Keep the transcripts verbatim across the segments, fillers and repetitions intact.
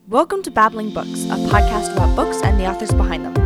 Welcome to Babbling Books, a podcast about books and the authors behind them.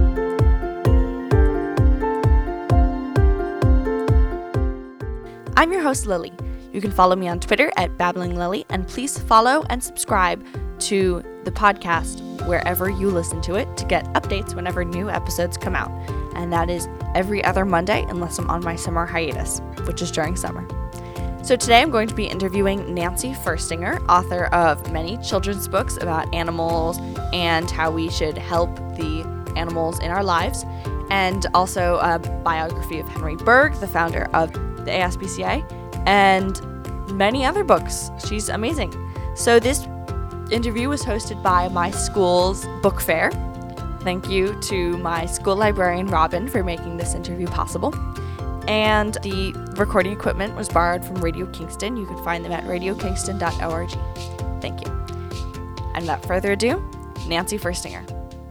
I'm your host, Lily. You can follow me on Twitter at Babbling Lily, and please follow and subscribe to the podcast wherever you listen to it to get updates whenever new episodes come out. And that is every other Monday unless I'm on my summer hiatus, which is during summer. So today I'm going to be interviewing Nancy Ferstinger, author of many children's books about animals and how we should help the animals in our lives, and also a biography of Henry Bergh, the founder of the A S P C A, and many other books. She's amazing. So this interview was hosted by my school's book fair. Thank you to my school librarian, Robin, for making this interview possible. And the recording equipment was borrowed from Radio Kingston. You can find them at radio kingston dot org. Thank you. And without further ado, Nancy Ferstinger.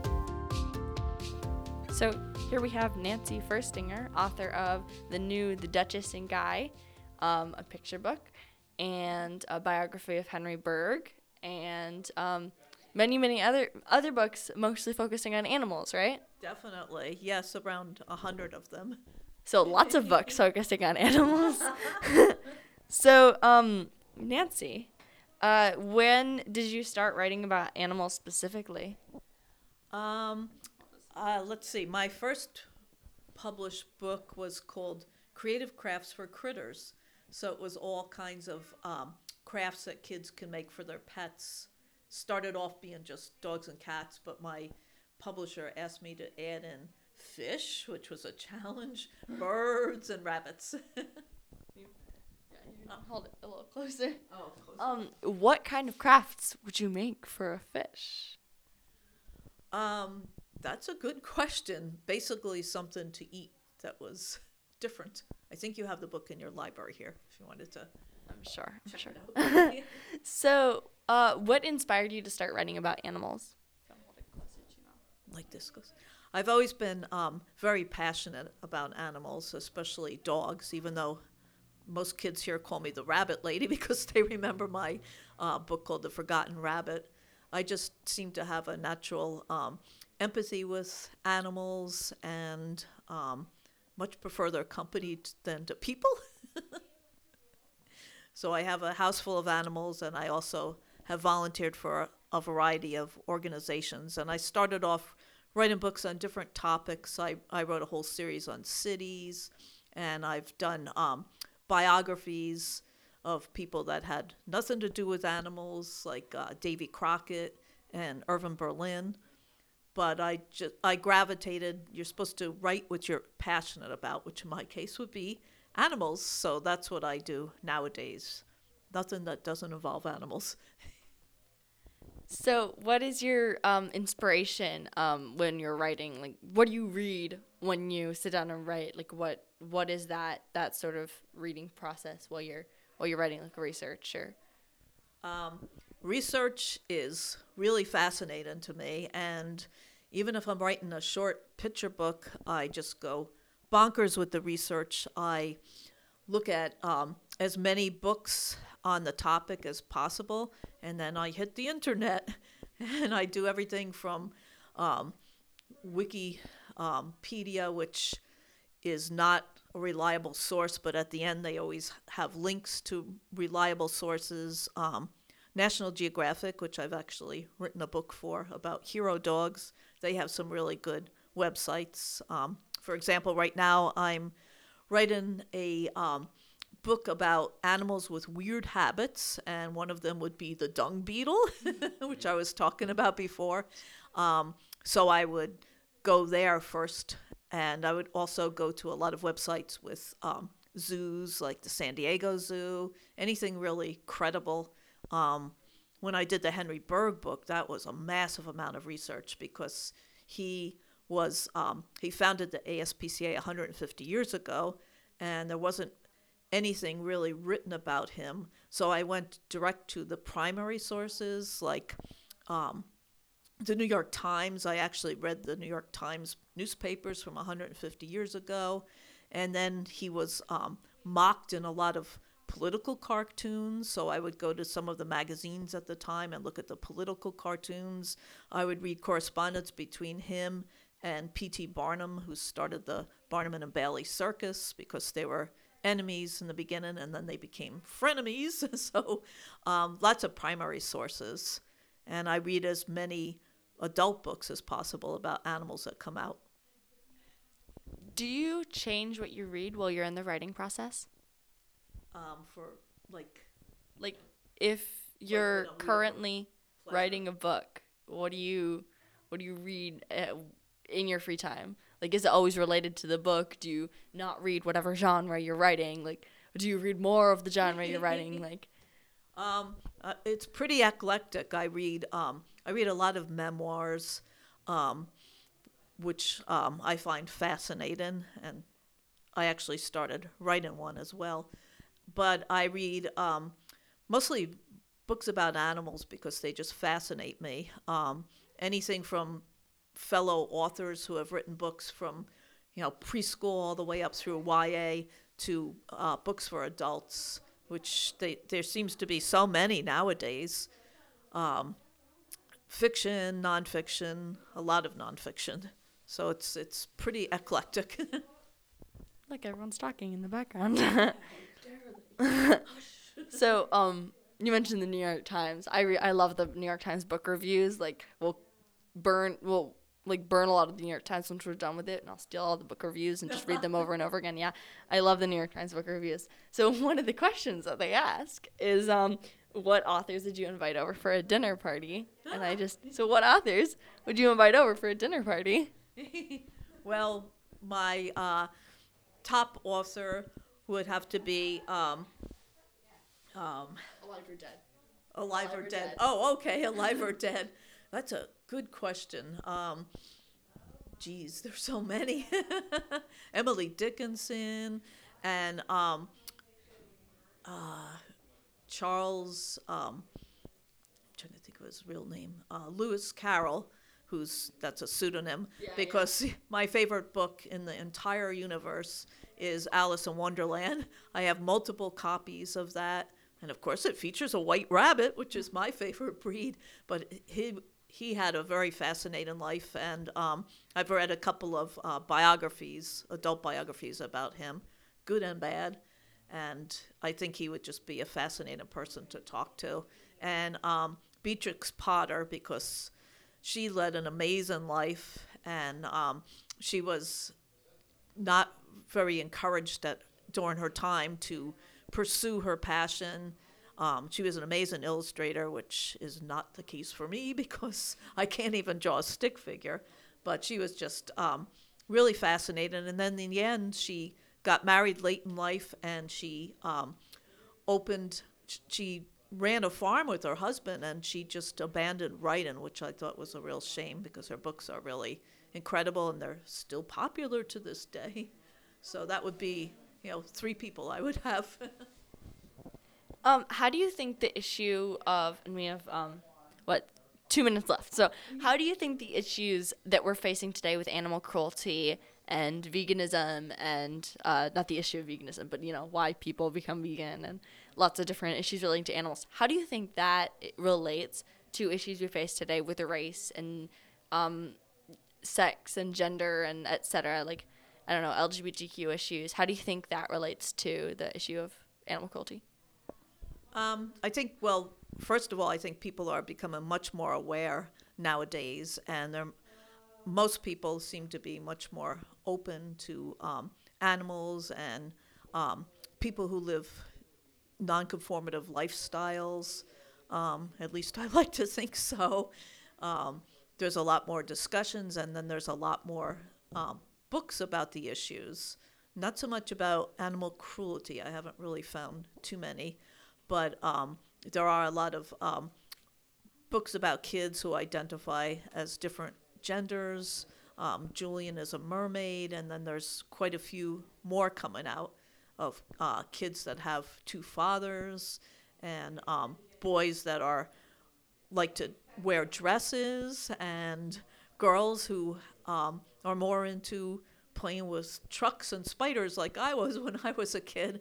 So here we have Nancy Ferstinger, author of the new The Duchess and Guy, um, a picture book, and a biography of Henry Bergh, and um, many, many other other books, mostly focusing on animals, right? Definitely. Yes, around a hundred of them. So lots of books focusing on animals. So, um, Nancy, uh, when did you start writing about animals specifically? Um, uh, let's see. My first published book was called Creative Crafts for Critters. So it was all kinds of um, crafts that kids can make for their pets. Started off being just dogs and cats, but my publisher asked me to add in fish, which was a challenge, birds, and rabbits. Yeah, you hold it a little closer. Oh, close. Um, what kind of crafts would you make for a fish? Um, that's a good question. Basically, something to eat that was different. I think you have the book in your library here, if you wanted to. I'm sure. I'm check sure. it out. So, uh, what inspired you to start writing about animals? Like this goes. I've always been um, very passionate about animals, especially dogs, even though most kids here call me the rabbit lady because they remember my uh, book called The Forgotten Rabbit. I just seem to have a natural um, empathy with animals and um, much prefer their company t- than to people. So I have a house full of animals, and I also have volunteered for a, a variety of organizations. And I started off writing books on different topics. I, I wrote a whole series on cities, and I've done um, biographies of people that had nothing to do with animals, like uh, Davy Crockett and Irving Berlin. But I just I gravitated. You're supposed to write what you're passionate about, which in my case would be animals. So that's what I do nowadays. Nothing that doesn't involve animals. So, what is your um, inspiration um, when you're writing? Like, what do you read when you sit down and write? Like, what what is that that sort of reading process while you're while you're writing, like research or? Um, research is really fascinating to me, and even if I'm writing a short picture book, I just go bonkers with the research. I look at um, as many books on the topic as possible, and then I hit the internet, and I do everything from um, Wikipedia, which is not a reliable source, but at the end they always have links to reliable sources. Um, National Geographic, which I've actually written a book for about hero dogs, they have some really good websites. Um, for example, right now I'm writing a um, book about animals with weird habits, and one of them would be the dung beetle, which I was talking about before. Um, so I would go there first, and I would also go to a lot of websites with um, zoos, like the San Diego Zoo, anything really credible. Um, when I did the Henry Bergh book, that was a massive amount of research because he was um, he founded the A S P C A one hundred fifty years ago, and there wasn't anything really written about him. So I went direct to the primary sources, like um, the New York Times. I actually read the New York Times newspapers from one hundred fifty years ago, and then he was um, mocked in a lot of political cartoons. So I would go to some of the magazines at the time and look at the political cartoons. I would read correspondence between him and P T Barnum, who started the Barnum and Bailey Circus, because they were enemies in the beginning and then they became frenemies. So um, lots of primary sources. And I read as many adult books as possible about animals that come out. Do you change what you read while you're in the writing process? Um, for like, Like, if you're when I'm reading currently pleasure. writing a book, what do you what do you read uh, in your free time? Like, is it always related to the book? Do you not read whatever genre you're writing? Like, do you read more of the genre you're writing? Like, Um, uh, it's pretty eclectic. I read um, I read a lot of memoirs, um, which um, I find fascinating, and I actually started writing one as well. But I read um, mostly books about animals because they just fascinate me. Um, anything from fellow authors who have written books from, you know, preschool all the way up through Y A to uh, books for adults, which they, there seems to be so many nowadays. Um, fiction, nonfiction, a lot of nonfiction. So it's it's pretty eclectic. look, everyone's talking in the background. So, um, you mentioned the New York Times. I re- I love the New York Times book reviews. Like, we'll burn, we'll like burn a lot of the New York Times once we're done with it, and I'll steal all the book reviews and just read them over and over again. Yeah, I love the New York Times book reviews. So one of the questions that they ask is, um, what authors did you invite over for a dinner party? And I just, so what authors would you invite over for a dinner party? Well, my uh, top author would have to be um, um, Alive or Dead. Alive, Alive or or dead. Dead. Oh, okay, Alive or Dead. That's a good question. Um, geez, there's so many. Emily Dickinson and um, uh, Charles. Um, I'm trying to think of his real name. Uh, Lewis Carroll, who's that's a pseudonym, Yeah, because my favorite book in the entire universe is Alice in Wonderland. I have multiple copies of that. And of course, it features a white rabbit, which is my favorite breed. But he he had a very fascinating life, and um, I've read a couple of uh, biographies, adult biographies about him, good and bad. And I think he would just be a fascinating person to talk to. And um, Beatrix Potter, because she led an amazing life, and um, she was not very encouraged at, during her time to pursue her passion. Um, she was an amazing illustrator, which is not the case for me because I can't even draw a stick figure. But she was just um, really fascinating. And then in the end, she got married late in life, and she um, opened, she ran a farm with her husband, and she just abandoned writing, which I thought was a real shame because her books are really incredible and they're still popular to this day. So that would be, you know, three people I would have. Um, how do you think the issue of, and we have, um, what, two minutes left. So how do you think the issues that we're facing today with animal cruelty and veganism and, uh, not the issue of veganism, but, you know, why people become vegan and lots of different issues relating to animals, how do you think that it relates to issues we face today with race and, um, sex and gender and et cetera? Like, I don't know, L G B T Q issues. How do you think that relates to the issue of animal cruelty? Um, I think, well, first of all, I think people are becoming much more aware nowadays, and they're, most people seem to be much more open to um, animals and um, people who live non-conformative lifestyles. Um, at least I like to think so. Um, there's a lot more discussions, and then there's a lot more um, books about the issues. Not so much about animal cruelty. I haven't really found too many. But um, there are a lot of um, books about kids who identify as different genders. Um, Julian is a mermaid, and then there's quite a few more coming out of uh, kids that have two fathers, and um, boys that are like to wear dresses, and girls who um, are more into playing with trucks and spiders like I was when I was a kid.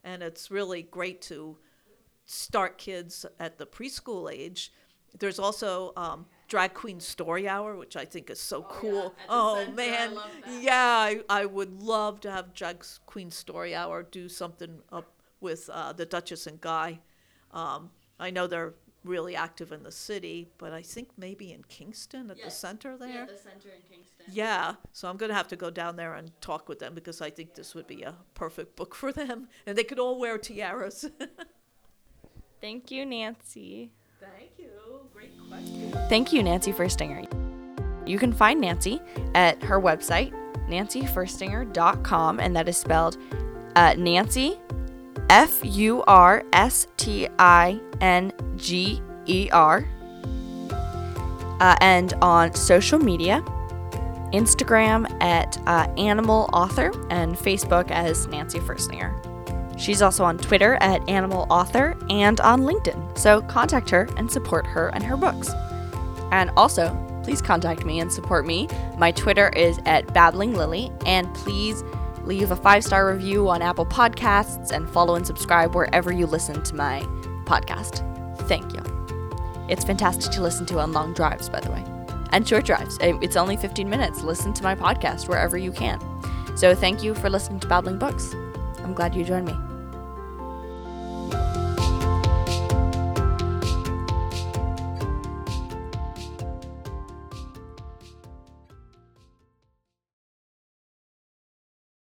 and it's really great to start kids at the preschool age. There's also um, Drag Queen Story Hour, which I think is so Oh, cool. yeah, at the Oh, center, I man. love that. Yeah, I, I would love to have Drag Queen Story Hour do something up with uh, the Duchess and Guy. Um, I know they're really active in the city, but I think maybe in Kingston at the Yes. center there. Yeah, the center in Kingston. Yeah, so I'm going to have to go down there and talk with them because I think this would be a perfect book for them. And they could all wear tiaras. Thank you, Nancy. Thank you. Great question. Thank you, Nancy Furstinger. You can find Nancy at her website, nancy furstinger dot com, and that is spelled uh, Nancy, F U R S T I N G E R. Uh, and on social media, Instagram at uh, Animal Author and Facebook as Nancy Furstinger. She's also on Twitter at Animal Author and on LinkedIn, so contact her and support her and her books. And also, please contact me and support me. My Twitter is at Babbling Lily, and please leave a five-star review on Apple Podcasts and follow and subscribe wherever you listen to my podcast. Thank you. It's fantastic to listen to on long drives, by the way, and short drives. It's only fifteen minutes. Listen to my podcast wherever you can. So thank you for listening to Babbling Books. I'm glad you joined me.